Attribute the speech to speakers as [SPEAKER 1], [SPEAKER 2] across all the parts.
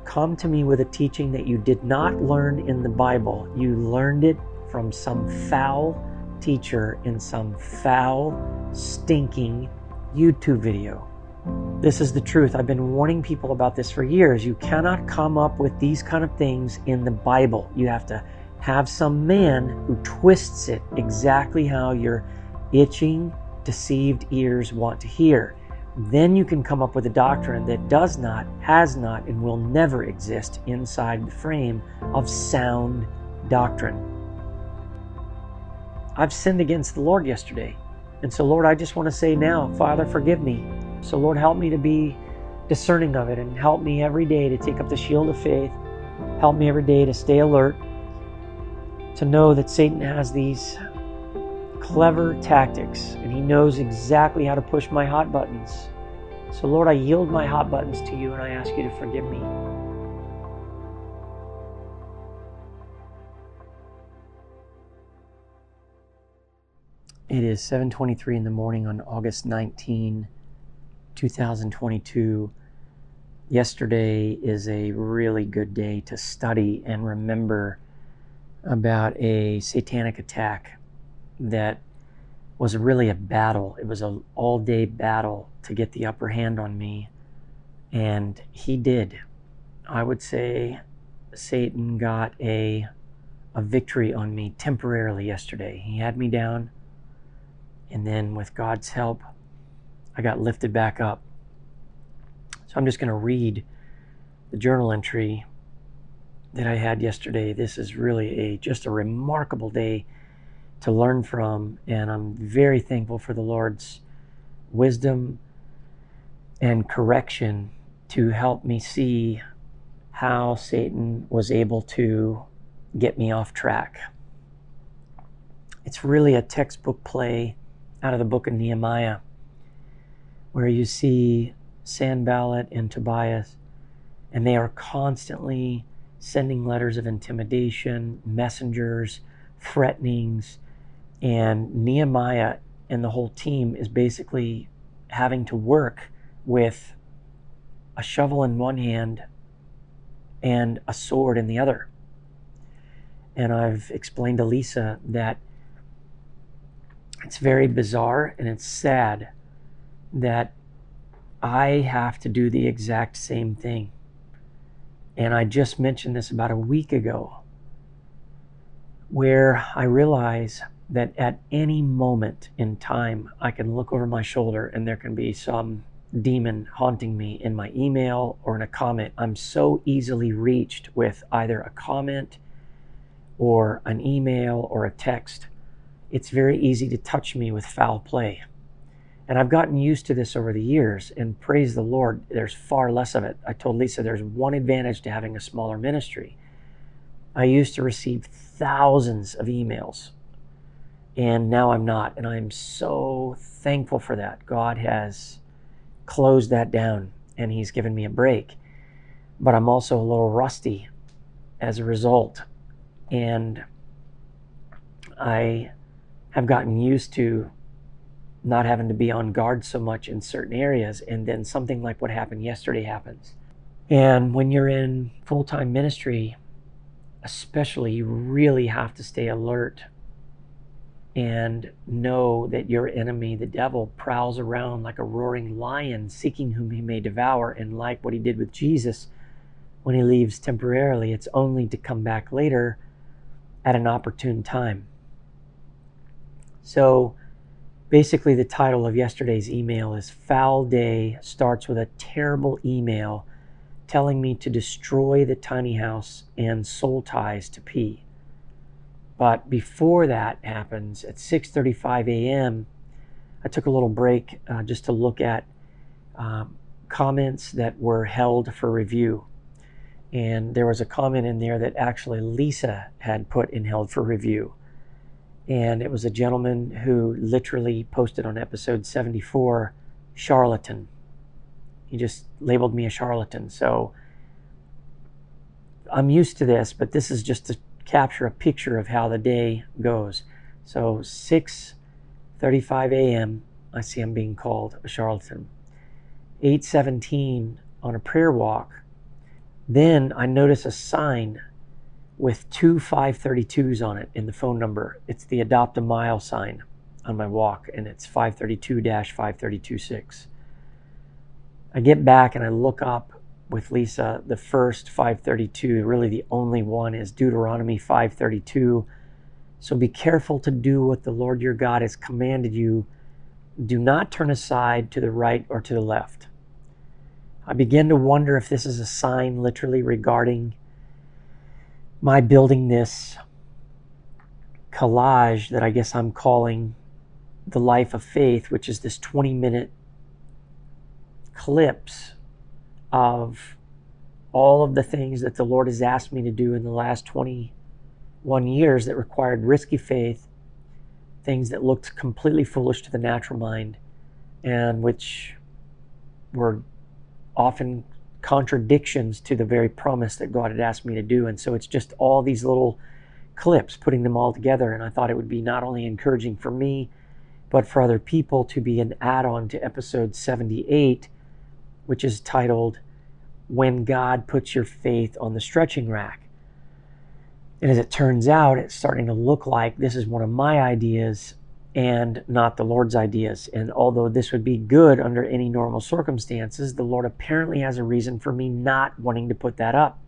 [SPEAKER 1] come to me with a teaching that you did not learn in the Bible. You learned it from some foul teacher in some foul, stinking YouTube video. This is the truth. I've been warning people about this for years. You cannot come up with these kind of things in the Bible. You have to have some man who twists it exactly how your itching, deceived ears want to hear. Then you can come up with a doctrine that does not, has not, and will never exist inside the frame of sound doctrine. I've sinned against the Lord yesterday. And so, Lord, I just want to say now, Father, forgive me. So, Lord, help me to be discerning of it, and help me every day to take up the shield of faith. Help me every day to stay alert, to know that Satan has these clever tactics, and he knows exactly how to push my hot buttons. So, Lord, I yield my hot buttons to you, and I ask you to forgive me. It is 7:23 in the morning on August 19, 2022. Yesterday is a really good day to study and remember about a satanic attack that was really a battle. It was an all-day battle to get the upper hand on me, and he did. I would say Satan got a victory on me temporarily yesterday. He had me down, and then with God's help, I got lifted back up. So I'm just going to read the journal entry that I had yesterday. This is really just a remarkable day to learn from, and I'm very thankful for the Lord's wisdom and correction to help me see how Satan was able to get me off track. It's really a textbook play out of the book of Nehemiah, where you see Sanballat and Tobias, and they are constantly sending letters of intimidation, messengers, threatenings, and Nehemiah and the whole team is basically having to work with a shovel in one hand and a sword in the other. And I've explained to Lisa that it's very bizarre and it's sad that I have to do the exact same thing. And I just mentioned this about a week ago, where I realize that at any moment in time, I can look over my shoulder and there can be some demon haunting me in my email or in a comment. I'm so easily reached with either a comment or an email or a text. It's very easy to touch me with foul play. And I've gotten used to this over the years, and praise the Lord, there's far less of it. I told Lisa there's one advantage to having a smaller ministry. I used to receive thousands of emails, and now I'm not. And I'm so thankful for that. God has closed that down, and He's given me a break. But I'm also a little rusty as a result. And I have gotten used to not having to be on guard so much in certain areas, and then something like what happened yesterday happens. And when you're in full-time ministry, especially, you really have to stay alert and know that your enemy, the devil, prowls around like a roaring lion seeking whom he may devour. And like what he did with Jesus, when he leaves temporarily, it's only to come back later at an opportune time. So basically, the title of yesterday's email is Foul Day Starts with a Terrible Email Telling Me to Destroy the Tiny House and Soul Ties to P. But before that happens, at 6:35 a.m., I took a little break just to look at comments that were held for review. And there was a comment in there that actually Lisa had put in held for review. And it was a gentleman who literally posted on episode 74, charlatan. He just labeled me a charlatan. So I'm used to this, but this is just to capture a picture of how the day goes. So 6:35 a.m., I see I'm being called a charlatan. 8:17 on a prayer walk, Then I notice a sign with two 532s on it in the phone number. It's the Adopt a Mile sign on my walk, and it's 532-5326. I get back and I look up with Lisa. The first 532, really the only one, is Deuteronomy 532. So be careful to do what the Lord your God has commanded you. Do not turn aside to the right or to the left. I begin to wonder if this is a sign literally regarding my building this collage that I guess I'm calling The Life of Faith, which is this 20-minute clips of all of the things that the Lord has asked me to do in the last 21 years that required risky faith, things that looked completely foolish to the natural mind, and which were often contradictions to the very promise that God had asked me to do. And so it's just all these little clips, putting them all together. And I thought it would be not only encouraging for me, but for other people to be an add-on to episode 78, which is titled, When God Puts Your Faith on the Stretching Rack. And as it turns out, it's starting to look like this is one of my ideas and not the Lord's ideas. And although this would be good under any normal circumstances, the Lord apparently has a reason for me not wanting to put that up.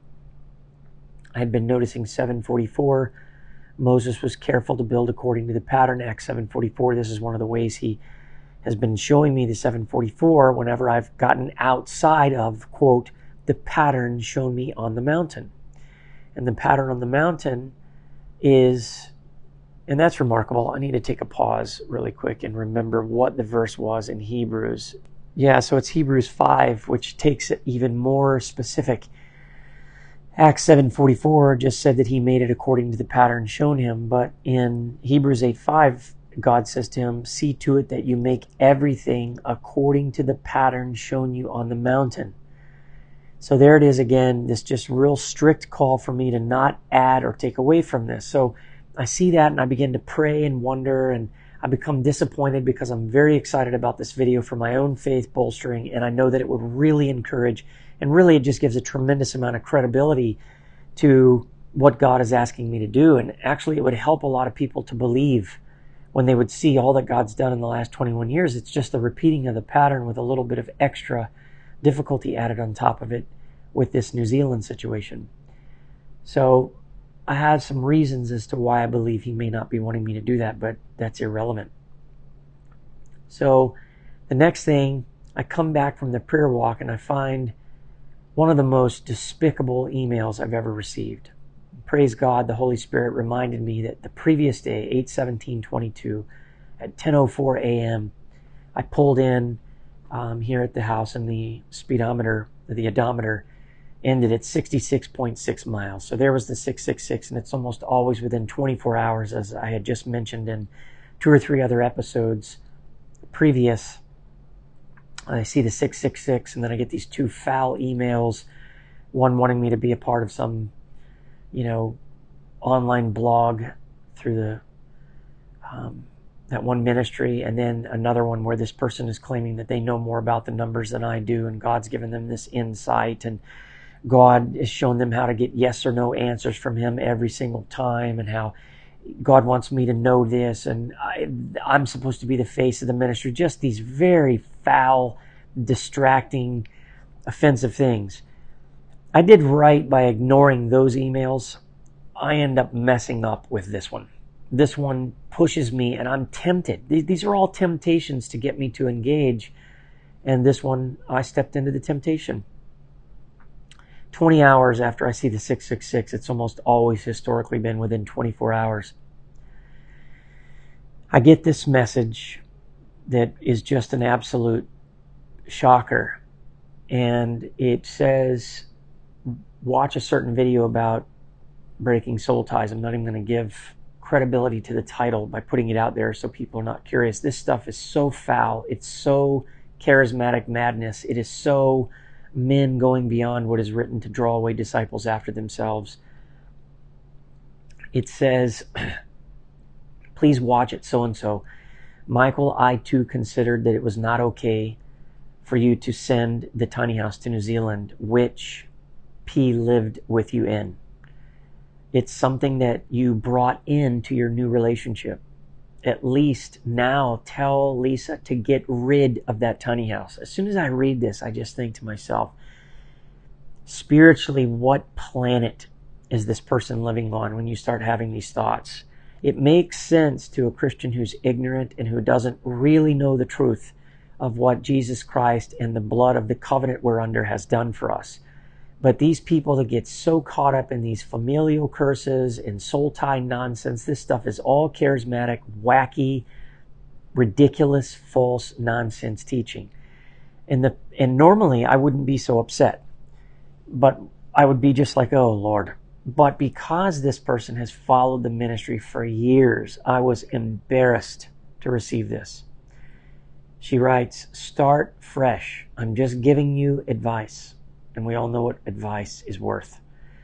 [SPEAKER 1] I had been noticing 744. Moses was careful to build according to the pattern, Acts 744. This is one of the ways he has been showing me the 744 whenever I've gotten outside of, quote, the pattern shown me on the mountain. And the pattern on the mountain is, and that's remarkable. I need to take a pause really quick and remember what the verse was in Hebrews. Yeah, so it's Hebrews 5, which takes it even more specific. Acts 7:44 just said that he made it according to the pattern shown him. But in Hebrews 8:5, God says to him, see to it that you make everything according to the pattern shown you on the mountain. So there it is again, this just real strict call for me to not add or take away from this. So I see that and I begin to pray and wonder, and I become disappointed because I'm very excited about this video for my own faith bolstering, and I know that it would really encourage, and really it just gives a tremendous amount of credibility to what God is asking me to do. And actually it would help a lot of people to believe when they would see all that God's done in the last 21 years. It's just the repeating of the pattern with a little bit of extra difficulty added on top of it with this New Zealand situation. So I have some reasons as to why I believe he may not be wanting me to do that, but that's irrelevant. So the next thing, I come back from the prayer walk and I find one of the most despicable emails I've ever received. Praise God, the Holy Spirit reminded me that the previous day, 8/17/22, at 10:04 a.m., I pulled in here at the house, and the speedometer, the odometer, ended at 66.6 miles. So there was the 666, and it's almost always within 24 hours, as I had just mentioned in 2 or 3 other episodes previous. I see the 666, and then I get these 2 foul emails, one wanting me to be a part of some, online blog through the that one ministry, and then another one where this person is claiming that they know more about the numbers than I do, and God's given them this insight, and God has shown them how to get yes or no answers from him every single time, and how God wants me to know this, and I'm supposed to be the face of the ministry. Just these very foul, distracting, offensive things. I did right by ignoring those emails. I end up messing up with this one. This one pushes me, and I'm tempted. These are all temptations to get me to engage, and this one, I stepped into the temptation. 20 hours after I see the 666, it's almost always historically been within 24 hours. I get this message that is just an absolute shocker. And it says, watch a certain video about breaking soul ties. I'm not even going to give credibility to the title by putting it out there so people are not curious. This stuff is so foul. It's so charismatic madness. It is so men going beyond what is written to draw away disciples after themselves. It says, please watch it, so-and-so. Michael, I too considered that it was not okay for you to send the tiny house to New Zealand, which P lived with you in. It's something that you brought into your new relationship. At least now tell Lisa to get rid of that tiny house. As soon as I read this, I just think to myself, spiritually, what planet is this person living on when you start having these thoughts? It makes sense to a Christian who's ignorant and who doesn't really know the truth of what Jesus Christ and the blood of the covenant we're under has done for us. But these people that get so caught up in these familial curses and soul tie nonsense, this stuff is all charismatic, wacky, ridiculous, false nonsense teaching. And normally I wouldn't be so upset, but I would be just like, oh Lord. But because this person has followed the ministry for years, I was embarrassed to receive this. She writes, start fresh. I'm just giving you advice. And we all know what advice is worth.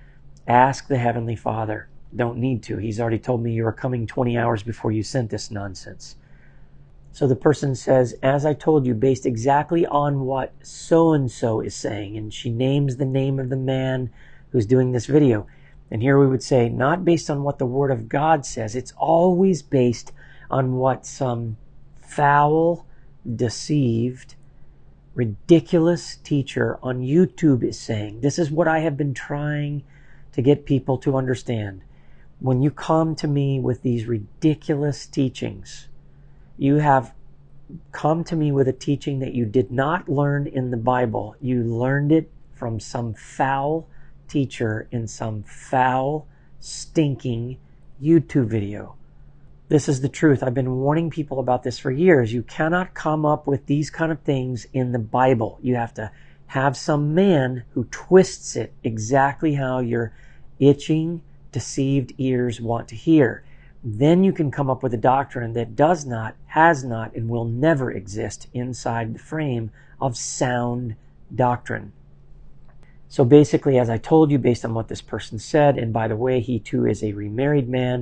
[SPEAKER 1] Ask the Heavenly Father. Don't need to. He's already told me you were coming 20 hours before you sent this nonsense. So the person says, as I told you, based exactly on what so-and-so is saying. And she names the name of the man who's doing this video. And here we would say, not based on what the Word of God says. It's always based on what some foul, deceived, ridiculous teacher on YouTube is saying. This is what I have been trying to get people to understand. When you come to me with these ridiculous teachings, you have come to me with a teaching that you did not learn in the Bible. You learned it from some foul teacher in some foul, stinking YouTube video. This is the truth. I've been warning people about this for years. You cannot come up with these kind of things in the Bible. You have to have some man who twists it exactly how your itching, deceived ears want to hear. Then you can come up with a doctrine that does not, has not, and will never exist inside the frame of sound doctrine. So basically, as I told you, based on what this person said, and by the way, he too is a remarried man,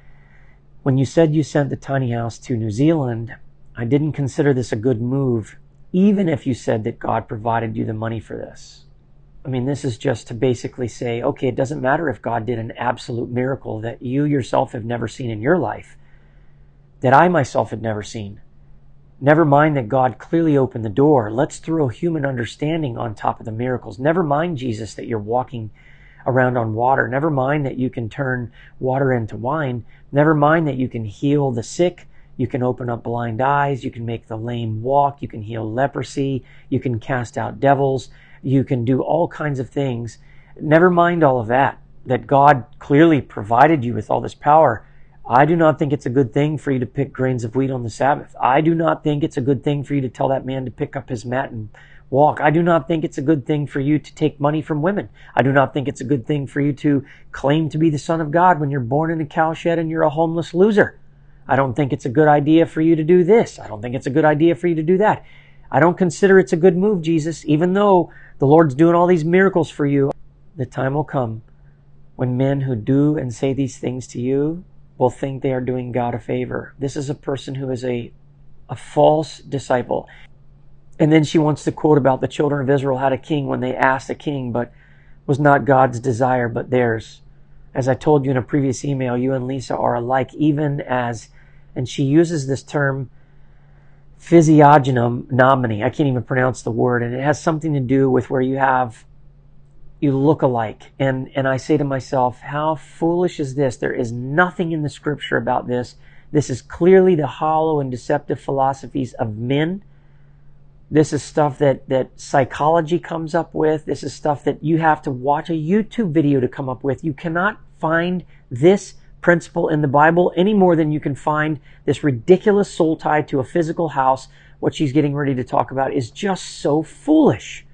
[SPEAKER 1] when you said you sent the tiny house to New Zealand, I didn't consider this a good move, even if you said that God provided you the money for this. I mean, this is just to basically say, okay, it doesn't matter if God did an absolute miracle that you yourself have never seen in your life, that I myself had never seen. Never mind that God clearly opened the door. Let's throw human understanding on top of the miracles. Never mind, Jesus, that you're walking around on water. Never mind that you can turn water into wine. Never mind that you can heal the sick. You can open up blind eyes. You can make the lame walk. You can heal leprosy. You can cast out devils. You can do all kinds of things. Never mind all of that God clearly provided you with all this power. I do not think it's a good thing for you to pick grains of wheat on the Sabbath. I do not think it's a good thing for you to tell that man to pick up his mat and walk. I do not think it's a good thing for you to take money from women. I do not think it's a good thing for you to claim to be the Son of God when you're born in a cowshed and you're a homeless loser. I don't think it's a good idea for you to do this. I don't think it's a good idea for you to do that. I don't consider it's a good move, Jesus, even though the Lord's doing all these miracles for you. The time will come when men who do and say these things to you will think they are doing God a favor. This is a person who is a false disciple. And then she wants to quote about the children of Israel had a king when they asked a king, but was not God's desire, but theirs. As I told you in a previous email, you and Lisa are alike, even as, and she uses this term, physiognomy. I can't even pronounce the word, and it has something to do with where you look alike. And I say to myself, how foolish is this? There is nothing in the scripture about this. This is clearly the hollow and deceptive philosophies of men. This is stuff that psychology comes up with. This is stuff that you have to watch a YouTube video to come up with. You cannot find this principle in the Bible any more than you can find this ridiculous soul tie to a physical house. What she's getting ready to talk about is just so foolish.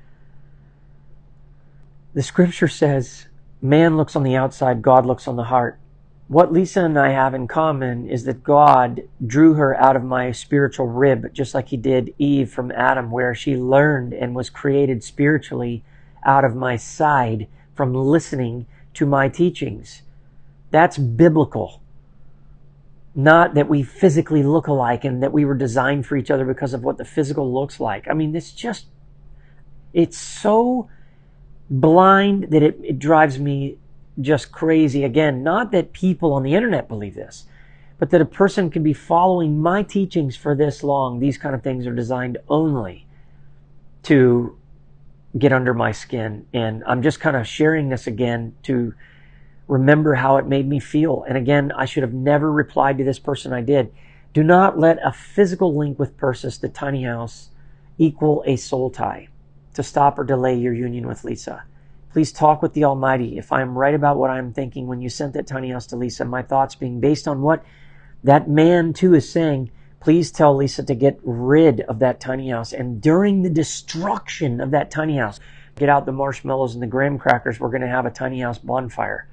[SPEAKER 1] The scripture says, man looks on the outside, God looks on the heart. What Lisa and I have in common is that God drew her out of my spiritual rib, just like He did Eve from Adam, where she learned and was created spiritually out of my side from listening to my teachings. That's biblical. Not that we physically look alike and that we were designed for each other because of what the physical looks like. I mean, it's so blind that it drives me just crazy. Again, not that people on the internet believe this, but that a person can be following my teachings for this long. These kind of things are designed only to get under my skin. And I'm just kind of sharing this again to remember how it made me feel. And again, I should have never replied to this person. I did. Do not let a physical link with Persis, the tiny house, equal a soul tie to stop or delay your union with Lisa. Please talk with the Almighty. If I'm right about what I'm thinking when you sent that tiny house to Lisa, my thoughts being based on what that man too is saying, please tell Lisa to get rid of that tiny house. And during the destruction of that tiny house, get out the marshmallows and the graham crackers. We're going to have a tiny house bonfire.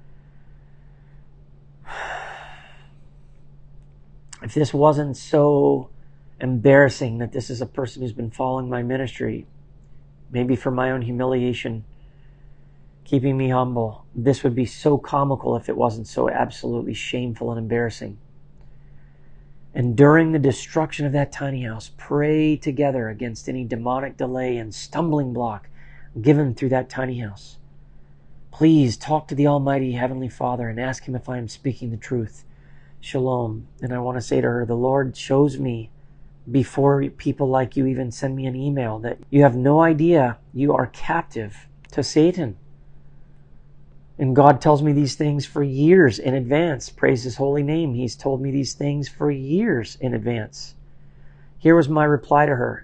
[SPEAKER 1] If this wasn't so embarrassing that this is a person who's been following my ministry, maybe for my own humiliation, keeping me humble, this would be so comical if it wasn't so absolutely shameful and embarrassing. And during the destruction of that tiny house, pray together against any demonic delay and stumbling block given through that tiny house. Please talk to the Almighty Heavenly Father and ask Him if I am speaking the truth. Shalom. And I want to say to her, the Lord shows me before people like you even send me an email that you have no idea you are captive to Satan. And God tells me these things for years in advance. Praise His holy name. He's told me these things for years in advance. Here was my reply to her.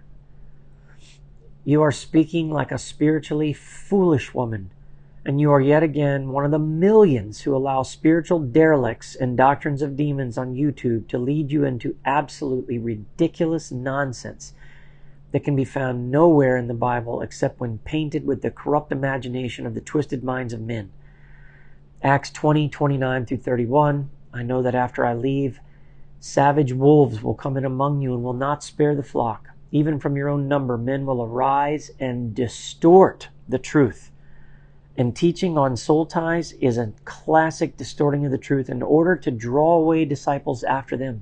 [SPEAKER 1] You are speaking like a spiritually foolish woman, and you are yet again one of the millions who allow spiritual derelicts and doctrines of demons on YouTube to lead you into absolutely ridiculous nonsense that can be found nowhere in the Bible except when painted with the corrupt imagination of the twisted minds of men. Acts 20:29 through 31. I know that after I leave, savage wolves will come in among you and will not spare the flock. Even from your own number, men will arise and distort the truth. And teaching on soul ties is a classic distorting of the truth in order to draw away disciples after them.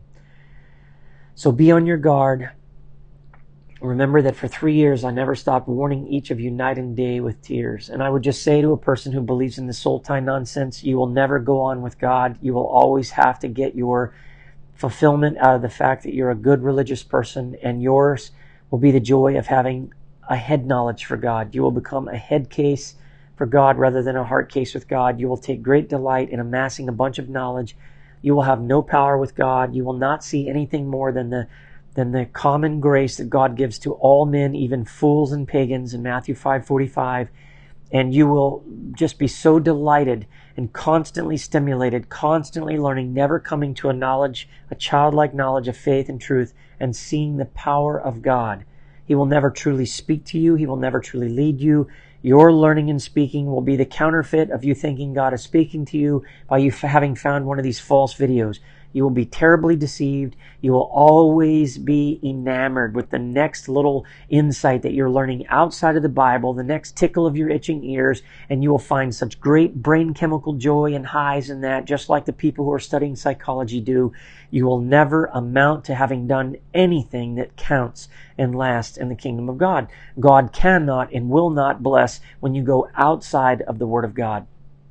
[SPEAKER 1] So be on your guard. Remember that for 3 years I never stopped warning each of you night and day with tears. And I would just say to a person who believes in the soul tie nonsense, you will never go on with God. You will always have to get your fulfillment out of the fact that you're a good religious person, and yours will be the joy of having a head knowledge for God. You will become a head case for God rather than a heart case with God. You will take great delight in amassing a bunch of knowledge. You will have no power with God. You will not see anything more than the common grace that God gives to all men, even fools and pagans in Matthew 5:45. And you will just be so delighted and constantly stimulated, constantly learning, never coming to a childlike knowledge of faith and truth and seeing the power of God. He will never truly speak to you. He will never truly lead you. Your learning and speaking will be the counterfeit of you thinking God is speaking to you by you having found one of these false videos. You will be terribly deceived. You will always be enamored with the next little insight that you're learning outside of the Bible, the next tickle of your itching ears, and you will find such great brain chemical joy and highs in that, just like the people who are studying psychology do. You will never amount to having done anything that counts and lasts in the kingdom of God. God cannot and will not bless when you go outside of the Word of God.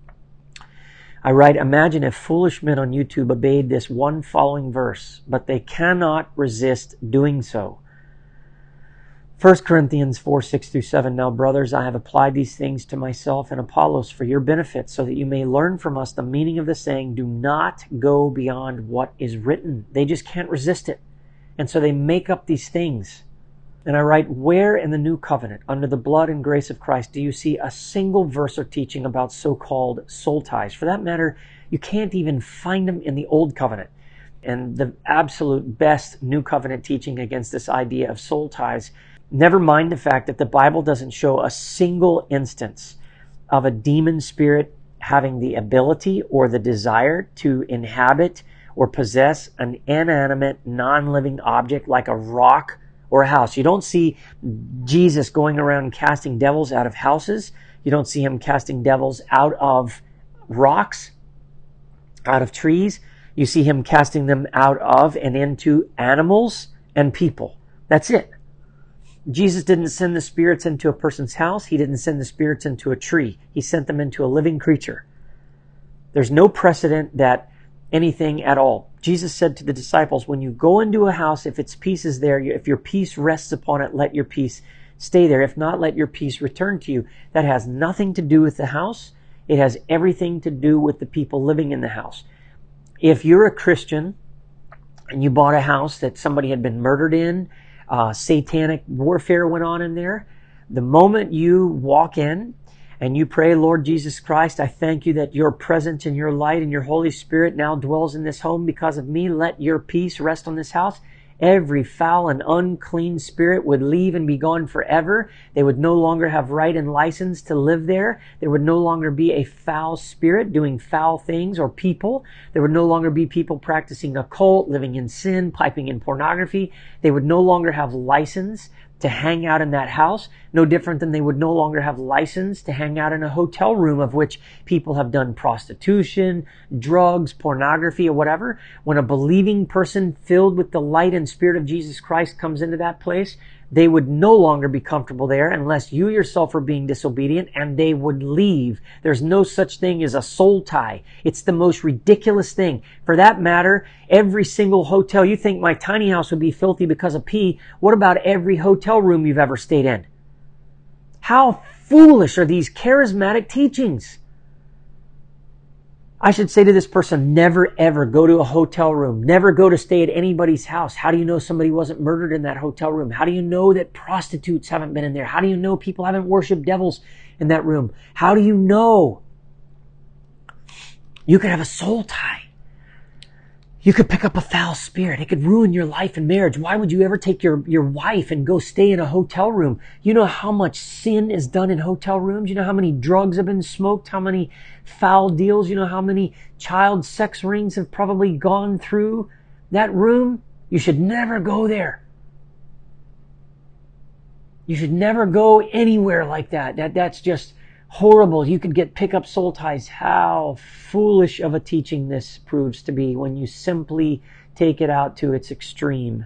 [SPEAKER 1] I write, imagine if foolish men on YouTube obeyed this one following verse, but they cannot resist doing so. 1 Corinthians 4:6-7. Now, brothers, I have applied these things to myself and Apollos for your benefit, so that you may learn from us the meaning of the saying, do not go beyond what is written. They just can't resist it. And so they make up these things. And I write, where in the new covenant, under the blood and grace of Christ, do you see a single verse or teaching about so-called soul ties? For that matter, you can't even find them in the old covenant. And the absolute best new covenant teaching against this idea of soul ties, never mind the fact that the Bible doesn't show a single instance of a demon spirit having the ability or the desire to inhabit or possess an inanimate, non-living object like a rock or a house. You don't see Jesus going around casting devils out of houses. You don't see him casting devils out of rocks, out of trees. You see him casting them out of and into animals and people. That's it. Jesus didn't send the spirits into a person's house. He didn't send the spirits into a tree. He sent them into a living creature. There's no precedent that anything at all. Jesus said to the disciples, when you go into a house, if its peace is there, if your peace rests upon it, let your peace stay there. If not, let your peace return to you. That has nothing to do with the house. It has everything to do with the people living in the house. If you're a Christian and you bought a house that somebody had been murdered in, satanic warfare went on in there, the moment you walk in and you pray, Lord Jesus Christ, I thank you that your presence and your light and your Holy Spirit now dwells in this home because of me. Let your peace rest on this house. Every foul and unclean spirit would leave and be gone forever. They would no longer have right and license to live there. There would no longer be a foul spirit doing foul things or people. There would no longer be people practicing occult, living in sin, piping in pornography. They would no longer have license to hang out in that house, no different than they would no longer have license to hang out in a hotel room of which people have done prostitution, drugs, pornography, or whatever. When a believing person filled with the light and spirit of Jesus Christ comes into that place, they would no longer be comfortable there unless you yourself are being disobedient, and they would leave. There's no such thing as a soul tie. It's the most ridiculous thing. For that matter, every single hotel, you think my tiny house would be filthy because of pee. What about every hotel room you've ever stayed in? How foolish are these charismatic teachings? I should say to this person, never ever go to a hotel room. Never go to stay at anybody's house. How do you know somebody wasn't murdered in that hotel room? How do you know that prostitutes haven't been in there? How do you know people haven't worshiped devils in that room? How do you know? You could have a soul tie. You could pick up a foul spirit. It could ruin your life and marriage. Why would you ever take your wife and go stay in a hotel room? You know how much sin is done in hotel rooms? You know how many drugs have been smoked? How many foul deals? You know how many child sex rings have probably gone through that room? You should never go there. You should never go anywhere like that. That's just horrible. You could pick up soul ties. How foolish of a teaching this proves to be when you simply take it out to its extreme.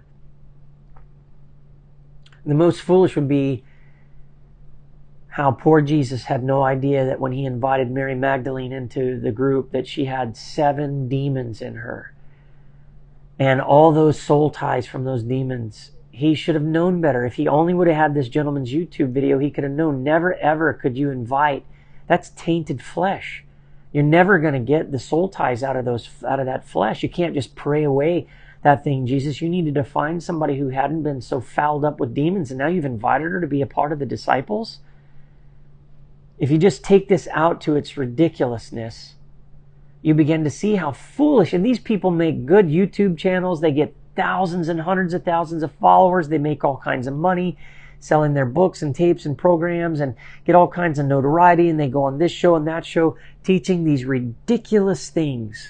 [SPEAKER 1] The most foolish would be how poor Jesus had no idea that when he invited Mary Magdalene into the group that she had 7 demons in her. And all those soul ties from those demons. He should have known better. If he only would have had this gentleman's YouTube video, he could have known. Never ever could you invite. That's tainted flesh. You're never going to get the soul ties out of that flesh. You can't just pray away that thing, Jesus. You needed to find somebody who hadn't been so fouled up with demons, and now you've invited her to be a part of the disciples. If you just take this out to its ridiculousness, you begin to see how foolish. And these people make good YouTube channels. They get thousands and hundreds of thousands of followers. They make all kinds of money selling their books and tapes and programs and get all kinds of notoriety. And they go on this show and that show teaching these ridiculous things.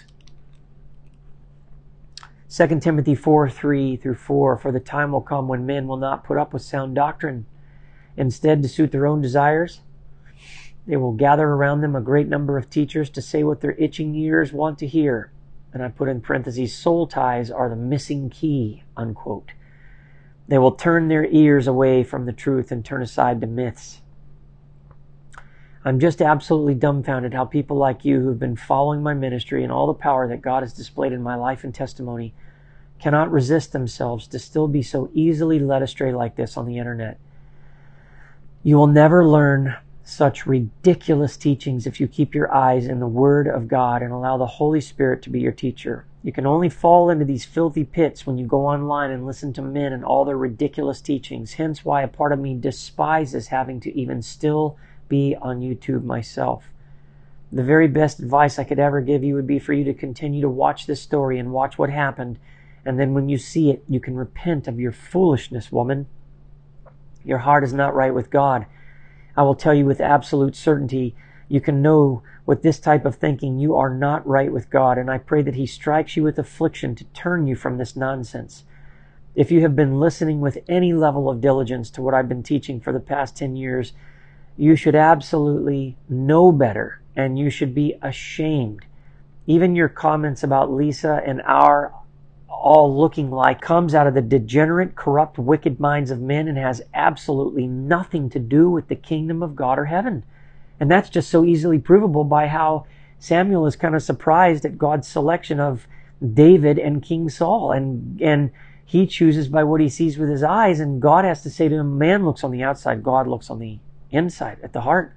[SPEAKER 1] 2 Timothy 4:3-4, for the time will come when men will not put up with sound doctrine. Instead, to suit their own desires, they will gather around them a great number of teachers to say what their itching ears want to hear. And I put in parentheses, soul ties are the missing key, unquote. They will turn their ears away from the truth and turn aside to myths. I'm just absolutely dumbfounded how people like you who've been following my ministry and all the power that God has displayed in my life and testimony cannot resist themselves to still be so easily led astray like this on the internet. You will never learn such ridiculous teachings if you keep your eyes in the Word of God and allow the Holy Spirit to be your teacher. You can only fall into these filthy pits when you go online and listen to men and all their ridiculous teachings. Hence why a part of me despises having to even still be on YouTube myself. The very best advice I could ever give you would be for you to continue to watch this story and watch what happened. And then when you see it, you can repent of your foolishness, woman. Your heart is not right with God. I will tell you with absolute certainty, you can know with this type of thinking you are not right with God, and I pray that He strikes you with affliction to turn you from this nonsense. If you have been listening with any level of diligence to what I've been teaching for the past 10 years, you should absolutely know better, and you should be ashamed. Even your comments about Lisa and all looking like comes out of the degenerate, corrupt, wicked minds of men and has absolutely nothing to do with the kingdom of God or heaven. And that's just so easily provable by how Samuel is kind of surprised at God's selection of David and King Saul. And he chooses by what he sees with his eyes, and God has to say to him, man looks on the outside, God looks on the inside, at the heart.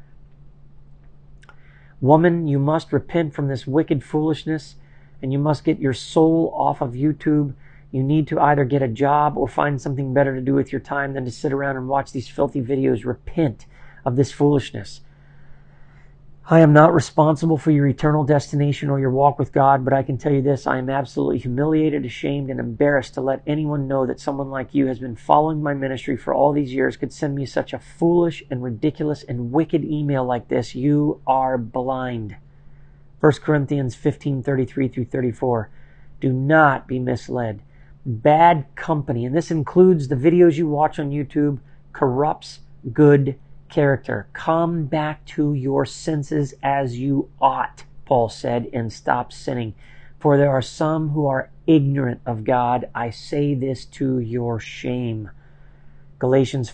[SPEAKER 1] Woman, you must repent from this wicked foolishness, and you must get your soul off of YouTube. You need to either get a job or find something better to do with your time than to sit around and watch these filthy videos. Repent of this foolishness. I am not responsible for your eternal destination or your walk with God, but I can tell you this, I am absolutely humiliated, ashamed, and embarrassed to let anyone know that someone like you has been following my ministry for all these years could send me such a foolish and ridiculous and wicked email like this. You are blind. 1 Corinthians 15:33-34. Do not be misled. Bad company, and this includes the videos you watch on YouTube, corrupts good character. Come back to your senses as you ought, Paul said, and stop sinning. For there are some who are ignorant of God. I say this to your shame. Galatians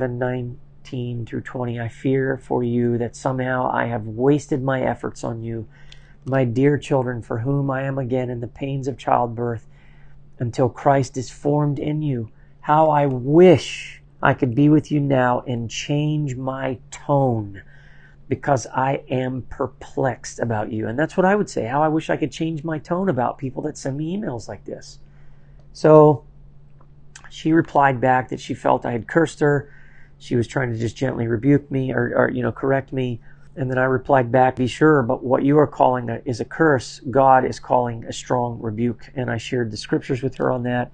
[SPEAKER 1] 4:11-19-20. I fear for you that somehow I have wasted my efforts on you, my dear children, for whom I am again in the pains of childbirth, until Christ is formed in you. How I wish I could be with you now and change my tone, because I am perplexed about you. And that's what I would say. How I wish I could change my tone about people that send me emails like this. So she replied back that she felt I had cursed her. She was trying to just gently rebuke me or correct me. And then I replied back, be sure, but what you are calling is a curse, God is calling a strong rebuke. And I shared the scriptures with her on that.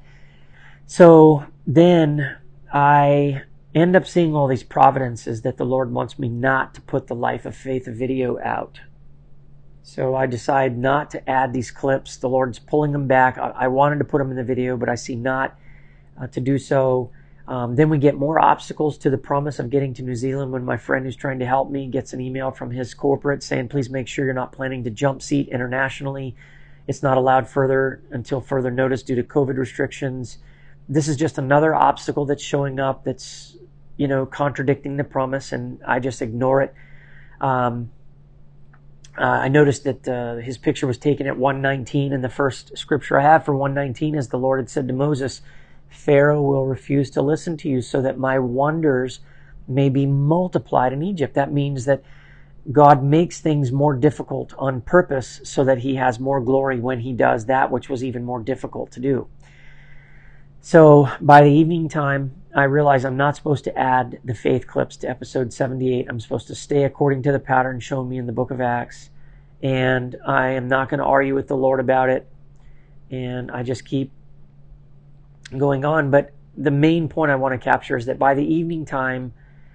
[SPEAKER 1] So then I end up seeing all these providences that the Lord wants me not to put the Life of Faith video out. So I decide not to add these clips. The Lord's pulling them back. I wanted to put them in the video, but I see not to do so. Then we get more obstacles to the promise of getting to New Zealand when my friend who's trying to help me gets an email from his corporate saying, please make sure you're not planning to jump seat internationally. It's not allowed until further notice due to COVID restrictions. This is just another obstacle that's showing up that's, contradicting the promise, and I just ignore it. I noticed that his picture was taken at 1:19, and the first scripture I have for 1:19 is the Lord had said to Moses, Pharaoh will refuse to listen to you so that my wonders may be multiplied in Egypt. That means that God makes things more difficult on purpose so that he has more glory when he does that which was even more difficult to do. So by the evening time, I realize I'm not supposed to add the faith clips to episode 78. I'm supposed to stay according to the pattern shown me in the book of Acts. And I am not going to argue with the Lord about it. And I just keep going on. But the main point I want to capture is that by the evening time,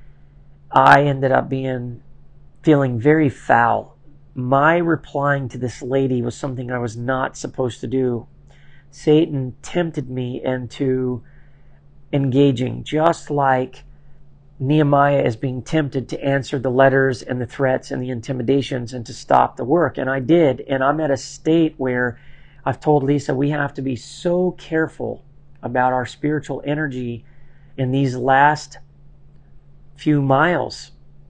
[SPEAKER 1] I ended up feeling very foul. My replying to this lady was something I was not supposed to do. Satan tempted me into engaging, just like Nehemiah is being tempted to answer the letters and the threats and the intimidations and to stop the work. And I did. And I'm at a state where I've told Lisa we have to be so careful about our spiritual energy in these last few miles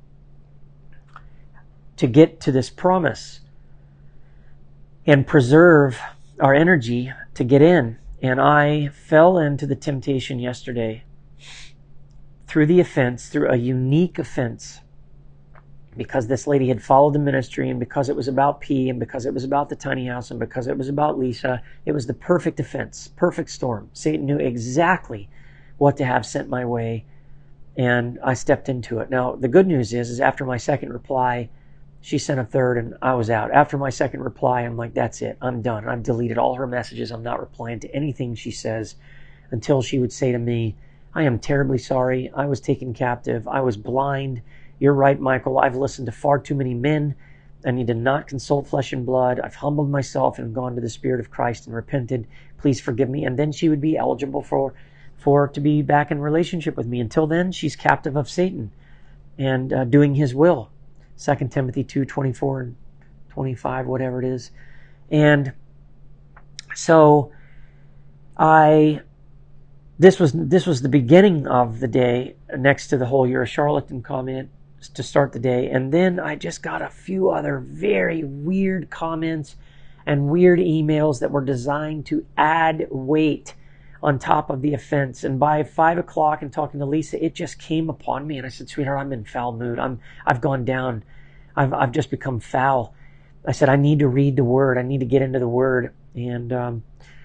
[SPEAKER 1] to get to this promise and preserve our energy to get in. And I fell into the temptation yesterday through a unique offense, because this lady had followed the ministry, and because it was about P, and because it was about the tiny house, and because it was about Lisa. It was the perfect offense, perfect storm. Satan knew exactly what to have sent my way, and I stepped into it. Now, the good news is after my second reply, she sent a third and I was out. After my second reply, I'm like, that's it. I'm done. I've deleted all her messages. I'm not replying to anything she says until she would say to me, I am terribly sorry. I was taken captive. I was blind. You're right, Michael. I've listened to far too many men. I need to not consult flesh and blood. I've humbled myself and gone to the Spirit of Christ and repented. Please forgive me. And then she would be eligible to be back in relationship with me. Until then, she's captive of Satan and doing his will. 2 Timothy 2:24 and 25, whatever it is. And so This was the beginning of the day, next to the whole "you're a charlatan" comment to start the day. And then I just got a few other very weird comments and weird emails that were designed to add weight on top of the offense. And by 5 o'clock and talking to Lisa, it just came upon me. And I said, "Sweetheart, I'm in foul mood. I've gone down. I've just become foul." I said, "I need to read the Word. I need to get into the Word." And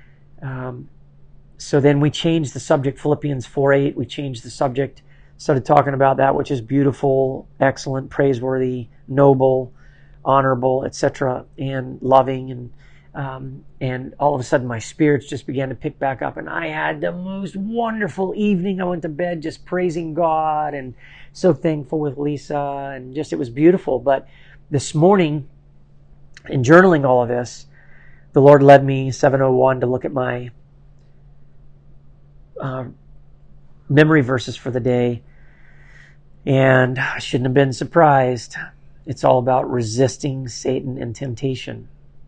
[SPEAKER 1] so then we changed the subject, Philippians 4:8. We changed the subject, started talking about that, which is beautiful, excellent, praiseworthy, noble, honorable, etc., and loving. And all of a sudden my spirits just began to pick back up, and I had the most wonderful evening. I went to bed just praising God and so thankful with Lisa, and just, it was beautiful. But this morning, in journaling all of this, the Lord led me, 7:01, to look at my memory verses for the day. And I shouldn't have been surprised. It's all about resisting Satan and temptation.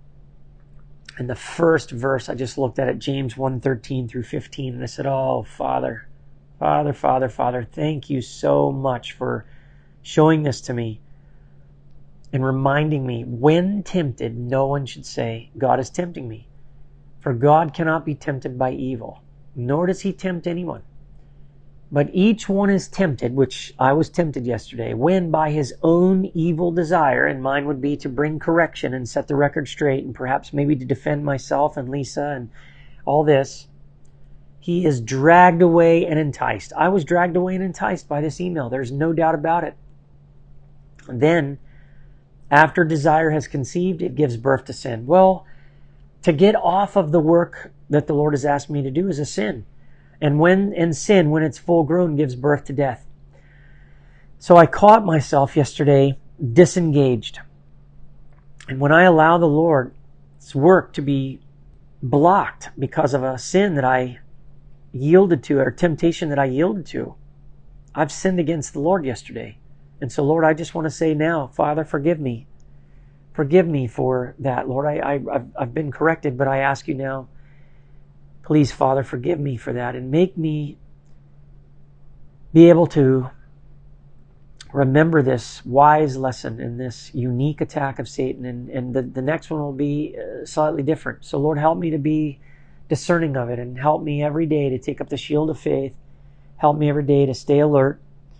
[SPEAKER 1] And the first verse, I just looked at it, James 1:13 through 15, and I said, "Oh, Father, thank you so much for showing this to me and reminding me, when tempted, no one should say, 'God is tempting me.' For God cannot be tempted by evil, nor does he tempt anyone. But each one is tempted," which I was tempted yesterday, "when by his own evil desire," and mine would be to bring correction and set the record straight, and perhaps maybe to defend myself and Lisa and all this, "he is dragged away and enticed." I was dragged away and enticed by this email. There's no doubt about it. And then, after desire has conceived, it gives birth to sin. Well, to get off of the work that the Lord has asked me to do is a sin. And sin, when it's full grown, gives birth to death. So I caught myself yesterday disengaged. And when I allow the Lord's work to be blocked because of a sin that I yielded to, or temptation that I yielded to, I've sinned against the Lord yesterday. And so, Lord, I just want to say now, Father, forgive me. Forgive me for that, Lord. I've been corrected, but I ask you now, please, Father, forgive me for that, and make me be able to remember this wise lesson in this unique attack of Satan. And the next one will be slightly different. So, Lord, help me to be discerning of it, and help me every day to take up the shield of faith. Help me every day to stay alert,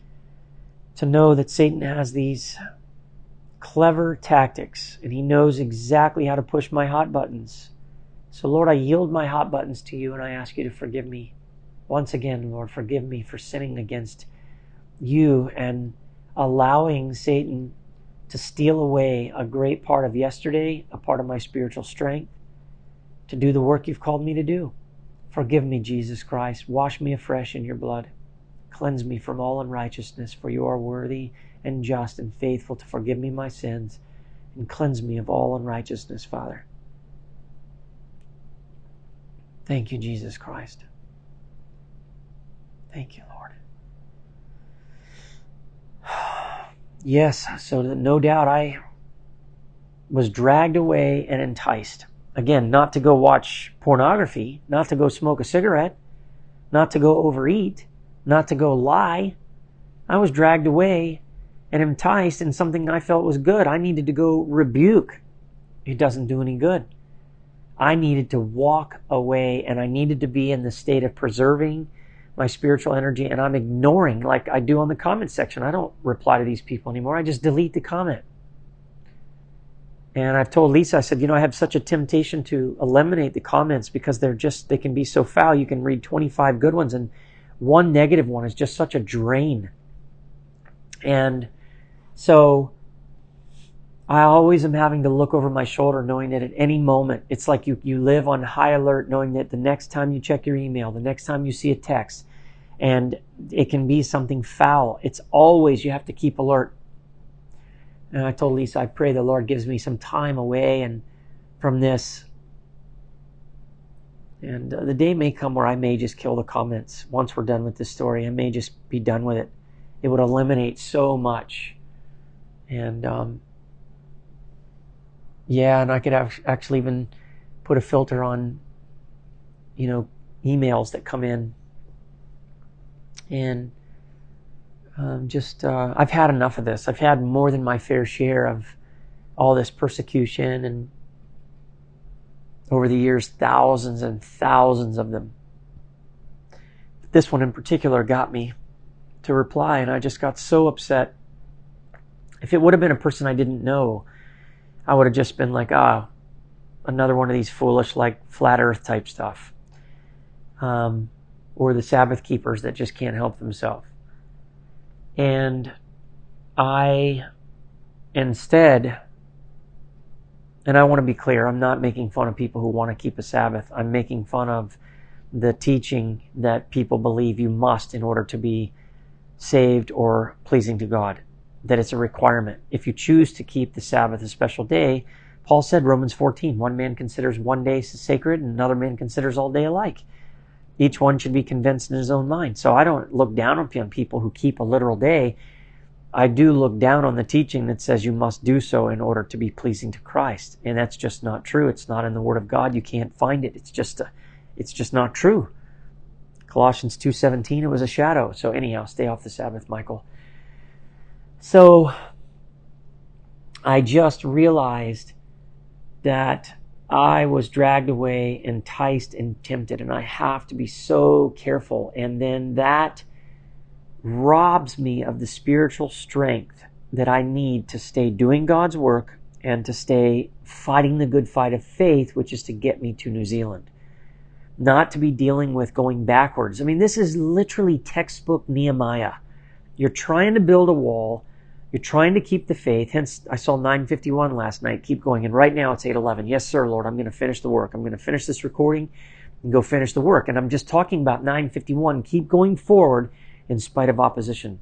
[SPEAKER 1] to know that Satan has these clever tactics, and he knows exactly how to push my hot buttons. So, Lord, I yield my hot buttons to you, and I ask you to forgive me. Once again, Lord, forgive me for sinning against you and allowing Satan to steal away a great part of yesterday, a part of my spiritual strength, to do the work you've called me to do. Forgive me, Jesus Christ. Wash me afresh in your blood. Cleanse me from all unrighteousness, for you are worthy and just and faithful to forgive me my sins and cleanse me of all unrighteousness, Father. Thank you, Jesus Christ. Thank you, Lord. Yes, so no doubt I was dragged away and enticed. Again, not to go watch pornography, not to go smoke a cigarette, not to go overeat, not to go lie. I was dragged away and enticed in something I felt was good. I needed to go rebuke. It doesn't do any good. I needed to walk away, and I needed to be in the state of preserving my spiritual energy, and I'm ignoring, like I do on the comment section. I don't reply to these people anymore. I just delete the comment. And I've told Lisa, I said, I have such a temptation to eliminate the comments because they can be so foul. You can read 25 good ones, and one negative one is just such a drain. And so I always am having to look over my shoulder, knowing that at any moment, it's like you live on high alert, knowing that the next time you check your email, the next time you see a text, and it can be something foul. It's always, you have to keep alert. And I told Lisa, I pray the Lord gives me some time away and from this. And the day may come where I may just kill the comments. Once we're done with this story, I may just be done with it. It would eliminate so much. And and I could actually even put a filter on, emails that come in. And I've had enough of this. I've had more than my fair share of all this persecution, and over the years, thousands and thousands of them. This one in particular got me to reply, and I just got so upset. If it would have been a person I didn't know, I would have just been like, another one of these foolish, like, flat earth type stuff. Or the Sabbath keepers that just can't help themselves. And I instead, and I want to be clear, I'm not making fun of people who want to keep a Sabbath. I'm making fun of the teaching that people believe you must in order to be saved or pleasing to God, that it's a requirement. If you choose to keep the Sabbath a special day, Paul said, Romans 14, one man considers one day sacred and another man considers all day alike. Each one should be convinced in his own mind. So I don't look down on people who keep a literal day. I do look down on the teaching that says you must do so in order to be pleasing to Christ. And that's just not true. It's not in the Word of God. You can't find it. It's just not true. Colossians 2:17, it was a shadow. So anyhow, stay off the Sabbath, Michael. So I just realized that I was dragged away, enticed, and tempted, and I have to be so careful. And then that robs me of the spiritual strength that I need to stay doing God's work and to stay fighting the good fight of faith, which is to get me to New Zealand. Not to be dealing with going backwards. I mean, this is literally textbook Nehemiah. You're trying to build a wall. You're trying to keep the faith. Hence, I saw 9:51 last night. Keep going. And right now it's 8:11. Yes, sir, Lord, I'm going to finish the work. I'm going to finish this recording and go finish the work. And I'm just talking about 9:51. Keep going forward in spite of opposition.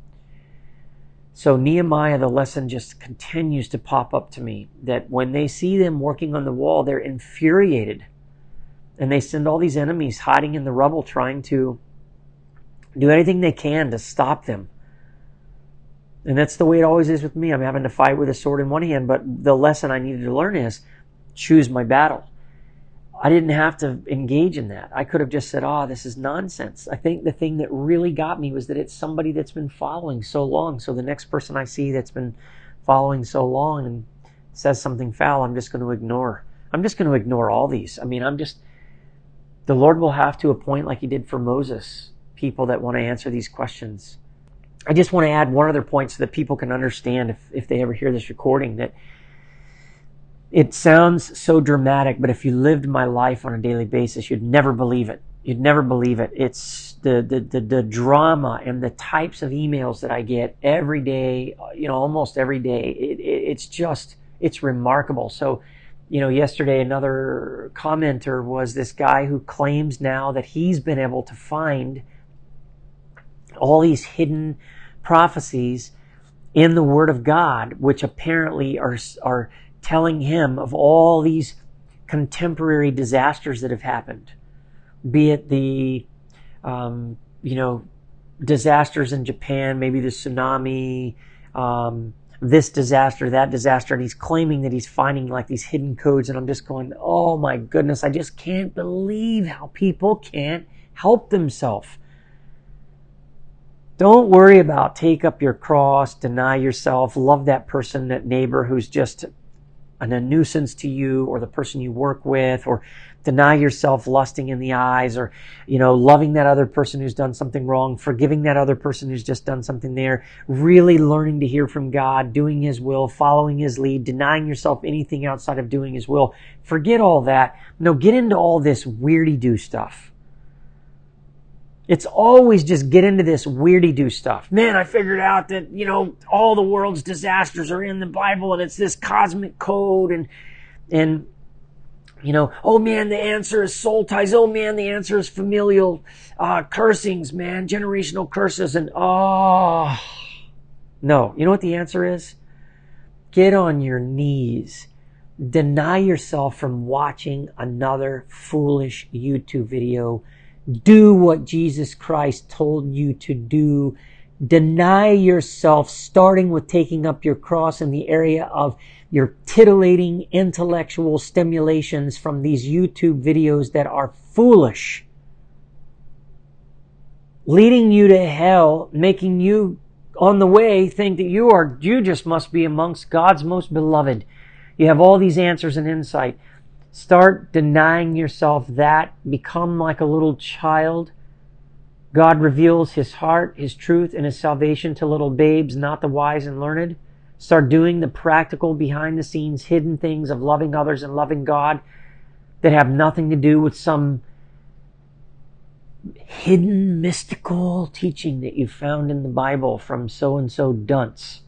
[SPEAKER 1] So Nehemiah, the lesson just continues to pop up to me, that when they see them working on the wall, they're infuriated. And they send all these enemies hiding in the rubble, trying to do anything they can to stop them. And that's the way it always is with me. I'm having to fight with a sword in one hand, but the lesson I needed to learn is choose my battle. I didn't have to engage in that. I could have just said, this is nonsense. I think the thing that really got me was that it's somebody that's been following so long. So the next person I see that's been following so long and says something foul, I'm just going to ignore. I'm just going to ignore all these. I mean, the Lord will have to appoint, like He did for Moses, people that want to answer these questions. I just want to add one other point so that people can understand, if they ever hear this recording, that it sounds so dramatic, but if you lived my life on a daily basis, you'd never believe it. You'd never believe it. It's the drama and the types of emails that I get every day, almost every day. It's remarkable. So, yesterday another commenter was this guy who claims now that he's been able to find all these hidden prophecies in the Word of God, which apparently are telling him of all these contemporary disasters that have happened, be it the, disasters in Japan, maybe the tsunami, this disaster, that disaster, and he's claiming that he's finding like these hidden codes, and I'm just going, oh my goodness, I just can't believe how people can't help themselves. Don't worry about take up your cross, deny yourself, love that person, that neighbor who's just a nuisance to you, or the person you work with, or deny yourself lusting in the eyes, or, loving that other person who's done something wrong, forgiving that other person who's just done something there, really learning to hear from God, doing His will, following His lead, denying yourself anything outside of doing His will. Forget all that. No, get into all this weirdy-do stuff. It's always just get into this weirdy-do stuff. Man, I figured out that, all the world's disasters are in the Bible, and it's this cosmic code, and oh man, the answer is soul ties. Oh man, the answer is familial cursings, man, generational curses, and no. You know what the answer is? Get on your knees. Deny yourself from watching another foolish YouTube video. Do what Jesus Christ told you to do. Deny yourself, starting with taking up your cross in the area of your titillating intellectual stimulations from these YouTube videos that are foolish. leading you to hell, making you on the way think that you just must be amongst God's most beloved. You have all these answers and insight. Start denying yourself that. Become like a little child. God reveals His heart, His truth, and His salvation to little babes, not the wise and learned. Start doing the practical, behind-the-scenes, hidden things of loving others and loving God that have nothing to do with some hidden, mystical teaching that you found in the Bible from so-and-so dunce.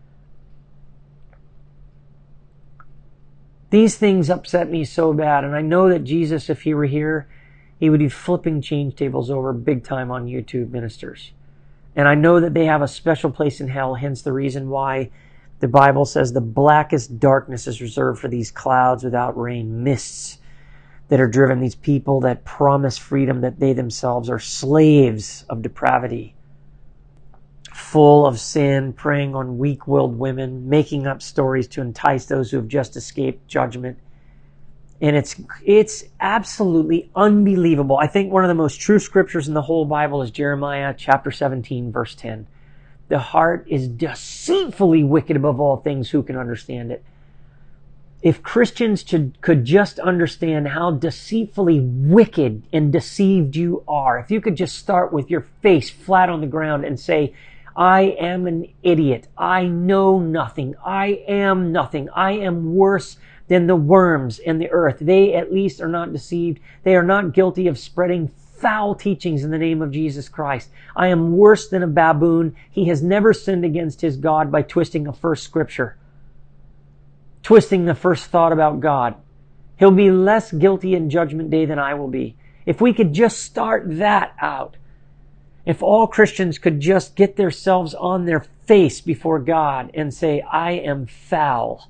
[SPEAKER 1] These things upset me so bad, and I know that Jesus, if He were here, He would be flipping change tables over big time on YouTube ministers. And I know that they have a special place in hell, hence the reason why the Bible says the blackest darkness is reserved for these clouds without rain, mists that are driven, these people that promise freedom, that they themselves are slaves of depravity, full of sin, preying on weak-willed women, making up stories to entice those who have just escaped judgment. And it's absolutely unbelievable. I think one of the most true scriptures in the whole Bible is Jeremiah chapter 17, verse 10. The heart is deceitfully wicked above all things. Who can understand it? If Christians could just understand how deceitfully wicked and deceived you are, if you could just start with your face flat on the ground and say, I am an idiot. I know nothing. I am nothing. I am worse than the worms in the earth. They at least are not deceived. They are not guilty of spreading foul teachings in the name of Jesus Christ. I am worse than a baboon. He has never sinned against his God by twisting a first scripture, twisting the first thought about God. He'll be less guilty in judgment day than I will be. If we could just start that out, if all Christians could just get themselves on their face before God and say, I am foul.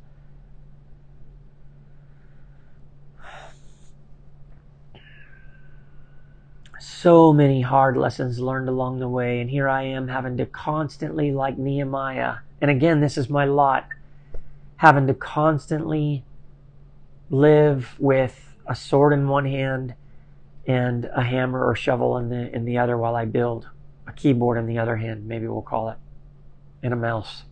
[SPEAKER 1] So many hard lessons learned along the way, and here I am having to constantly, like Nehemiah, and again, this is my lot, having to constantly live with a sword in one hand and a hammer or shovel in the other while I build. A keyboard in the other hand, maybe we'll call it, and a mouse.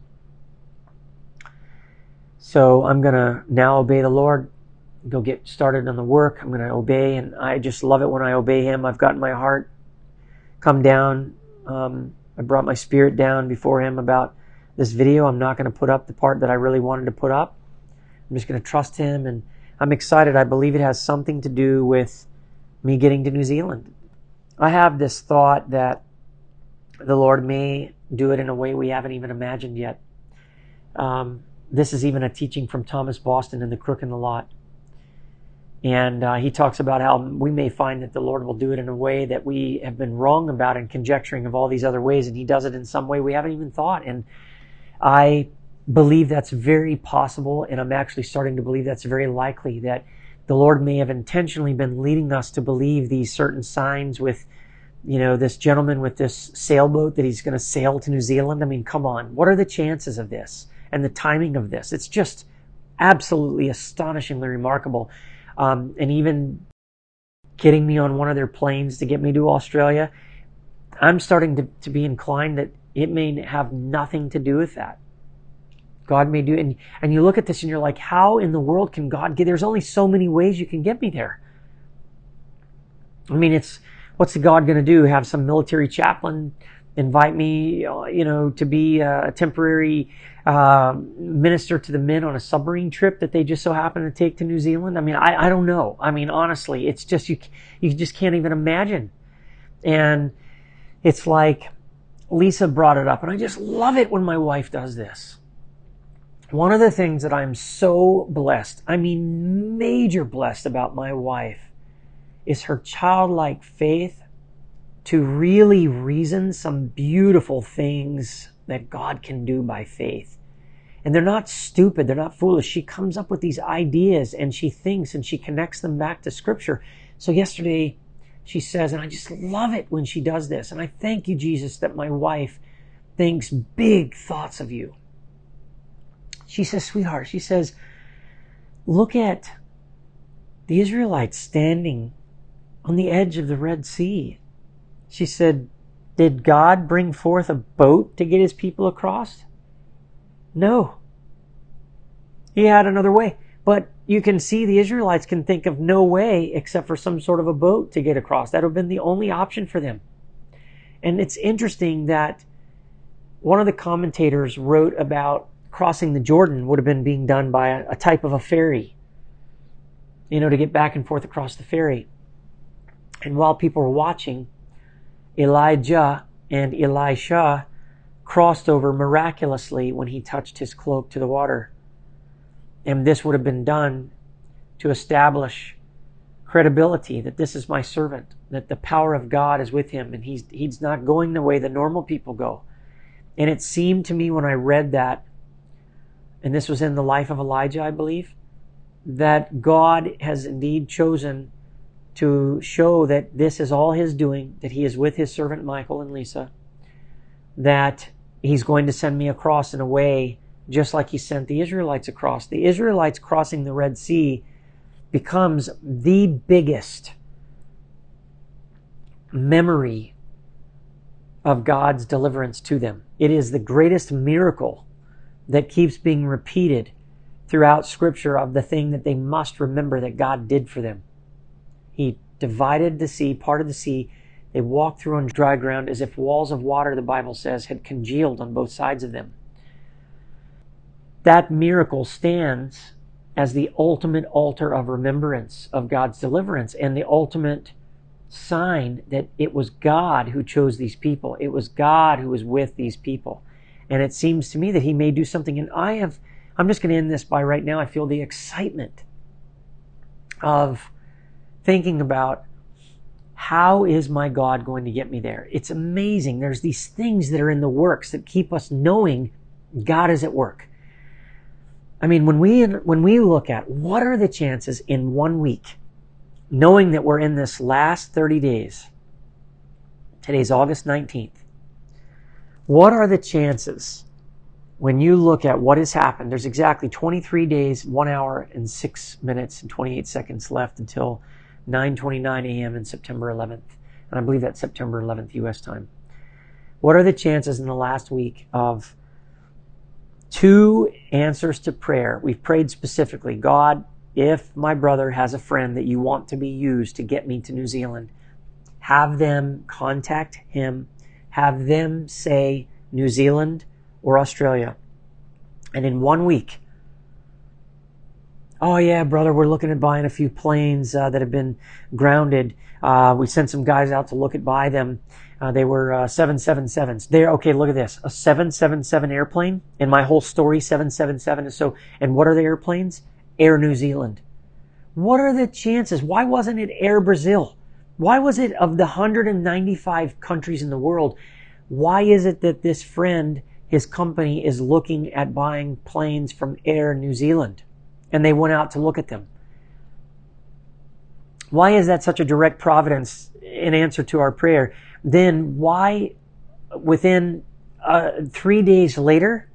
[SPEAKER 1] So I'm going to now obey the Lord, go get started on the work. I'm going to obey, and I just love it when I obey Him. I've gotten my heart come down. I brought my spirit down before Him about this video. I'm not going to put up the part that I really wanted to put up. I'm just going to trust Him, and I'm excited. I believe it has something to do with me getting to New Zealand. I have this thought that the Lord may do it in a way we haven't even imagined yet. This is even a teaching from Thomas Boston in The Crook in the Lot. And he talks about how we may find that the Lord will do it in a way that we have been wrong about and conjecturing of all these other ways, and He does it in some way we haven't even thought. And I believe that's very possible, and I'm actually starting to believe that's very likely, that the Lord may have intentionally been leading us to believe these certain signs with, this gentleman with this sailboat that he's going to sail to New Zealand. I mean, come on. What are the chances of this and the timing of this? It's just absolutely astonishingly remarkable. And even getting me on one of their planes to get me to Australia, I'm starting to be inclined that it may have nothing to do with that. God may do it. And you look at this and you're like, how in the world can God get? There's only so many ways you can get me there. I mean, what's the God going to do? Have some military chaplain invite me, to be a temporary minister to the men on a submarine trip that they just so happen to take to New Zealand? I mean, I don't know. I mean, honestly, it's just, you just can't even imagine. And it's like Lisa brought it up, and I just love it when my wife does this. One of the things that I'm so blessed, I mean major blessed about my wife, is her childlike faith to really reason some beautiful things that God can do by faith. And they're not stupid, they're not foolish. She comes up with these ideas and she thinks and she connects them back to Scripture. So yesterday she says, and I just love it when she does this, and I thank you, Jesus, that my wife thinks big thoughts of you. She says, sweetheart, she says, look at the Israelites standing on the edge of the Red Sea. She said, Did God bring forth a boat to get his people across? No. He had another way. But you can see the Israelites can think of no way except for some sort of a boat to get across. That would have been the only option for them. And it's interesting that one of the commentators wrote about crossing the Jordan would have been being done by a type of a ferry, to get back and forth across the ferry. And while people were watching, Elijah and Elisha crossed over miraculously when he touched his cloak to the water. And this would have been done to establish credibility that this is my servant, that the power of God is with him, and he's not going the way the normal people go. And it seemed to me when I read that, and this was in the life of Elijah, I believe, that God has indeed chosen to show that this is all his doing, that he is with his servant Michael and Lisa, that he's going to send me across in a way just like he sent the Israelites across. The Israelites crossing the Red Sea becomes the biggest memory of God's deliverance to them. It is the greatest miracle that keeps being repeated throughout Scripture of the thing that they must remember that God did for them. He divided the sea, part of the sea. They walked through on dry ground as if walls of water, the Bible says, had congealed on both sides of them. That miracle stands as the ultimate altar of remembrance of God's deliverance and the ultimate sign that it was God who chose these people. It was God who was with these people. And it seems to me that he may do something. And I'm just going to end this by right now, I feel the excitement of thinking about how is my God going to get me there? It's amazing. There's these things that are in the works that keep us knowing God is at work. I mean, when we look at what are the chances in 1 week, knowing that we're in this last 30 days, today's August 19th, what are the chances when you look at what has happened? There's exactly 23 days, 1 hour and 6 minutes and 28 seconds left until 9:29 a.m. in September 11th. And I believe that's September 11th U.S. time. What are the chances in the last week of 2 answers to prayer? We've prayed specifically, God, if my brother has a friend that you want to be used to get me to New Zealand, have them contact him, have them say New Zealand or Australia. And in 1 week, oh yeah, brother, we're looking at buying a few planes that have been grounded. We sent some guys out to look at buy them. They were 777s. Okay, look at this. A 777 airplane. And my whole story, 777 is so. And what are the airplanes? Air New Zealand. What are the chances? Why wasn't it Air Brazil? Why was it of the 195 countries in the world? Why is it that this friend, his company, is looking at buying planes from Air New Zealand? And they went out to look at them. Why is that such a direct providence in answer to our prayer? Then why within 3 days later,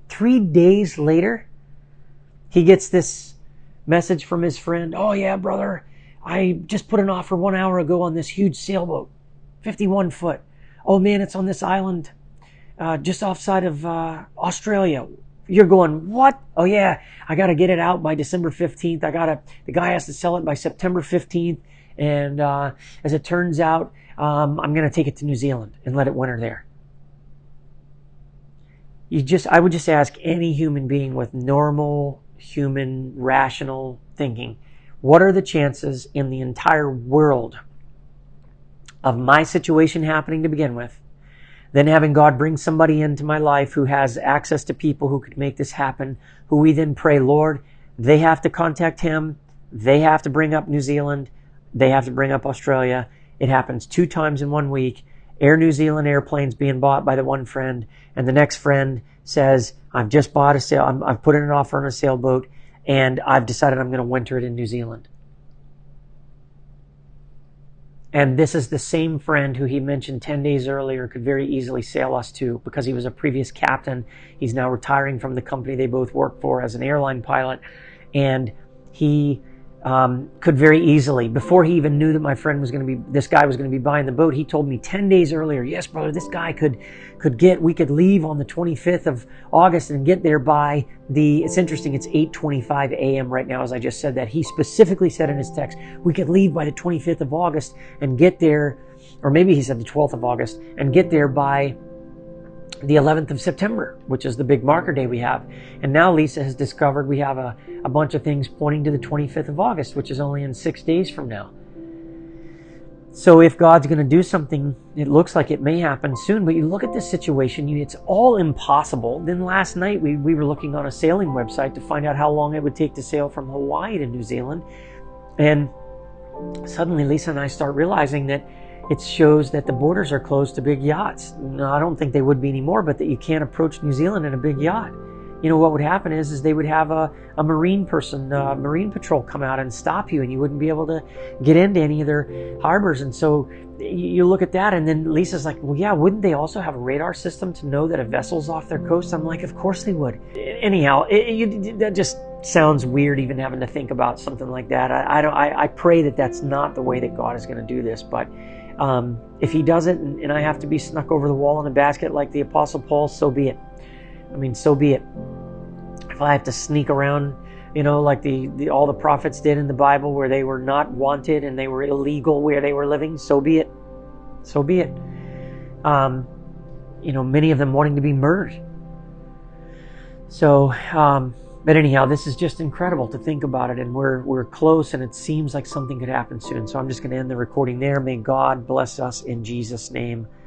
[SPEAKER 1] he gets this message from his friend. Oh yeah, brother, I just put an offer 1 hour ago on this huge sailboat, 51 foot. Oh man, it's on this island just offside of Australia. You're going, what? Oh yeah, I got to get it out by December 15th. The guy has to sell it by September 15th. And as it turns out, I'm going to take it to New Zealand and let it winter there. I would just ask any human being with normal, human, rational thinking, what are the chances in the entire world of my situation happening to begin with, then having God bring somebody into my life who has access to people who could make this happen, who we then pray, Lord, they have to contact him, they have to bring up New Zealand, they have to bring up Australia. It happens 2 times in 1 week. Air New Zealand airplanes being bought by the one friend, and the next friend says, I've just bought I've put in an offer on a sailboat, and I've decided I'm going to winter it in New Zealand. And this is the same friend who he mentioned 10 days earlier could very easily sail us to because he was a previous captain. He's now retiring from the company they both worked for as an airline pilot. And he could very easily, before he even knew that my friend was going to be, this guy was going to be buying the boat, he told me 10 days earlier, yes, brother, this guy we could leave on the 25th of August and get there by it's interesting, it's 8:25 a.m. right now, as I just said that. He specifically said in his text, we could leave by the 25th of August and get there, or maybe he said the 12th of August, and get there by the 11th of September, which is the big marker day we have. And now Lisa has discovered we have a bunch of things pointing to the 25th of August, which is only in 6 days from now. So if God's going to do something, it looks like it may happen soon, but you look at this situation, it's all impossible. Then last night we were looking on a sailing website to find out how long it would take to sail from Hawaii to New Zealand. And suddenly Lisa and I start realizing that it shows that the borders are closed to big yachts. Now, I don't think they would be anymore, but that you can't approach New Zealand in a big yacht. You know, what would happen is they would have a marine person, marine patrol come out and stop you, and you wouldn't be able to get into any of their harbors. And so you look at that, and then Lisa's like, well, yeah, wouldn't they also have a radar system to know that a vessel's off their coast? I'm like, of course they would. Anyhow, that just sounds weird, even having to think about something like that. I pray that that's not the way that God is going to do this, but if he does it and I have to be snuck over the wall in a basket like the Apostle Paul, so be it. I mean, so be it. If I have to sneak around, like all the prophets did in the Bible, where they were not wanted and they were illegal where they were living, so be it. So be it. Many of them wanting to be murdered. So, but anyhow, this is just incredible to think about it, and we're close, and it seems like something could happen soon. So I'm just going to end the recording there. May God bless us in Jesus' name.